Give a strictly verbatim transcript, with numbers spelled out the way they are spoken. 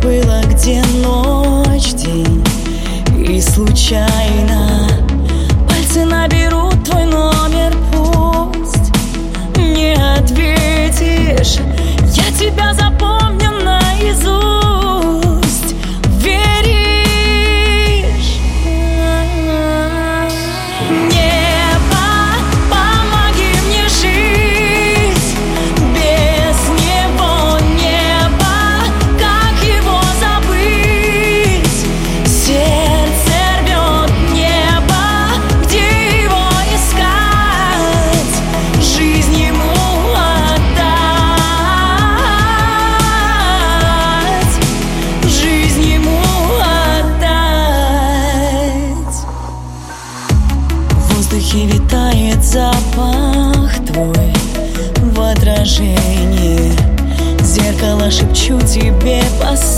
забыла, где ночь, день, и случайно пальцы наберут твой номер. Пусть не ответишь, я тебя запомню наизусть. Веришь? Небо, помоги мне жить без него. Небо, как его забыть? Сердце рвет небо, где его искать? Жизнь ему отдать, жизнь ему отдать. В воздухе витает запах твой в отражении зеркала, шепчу тебе по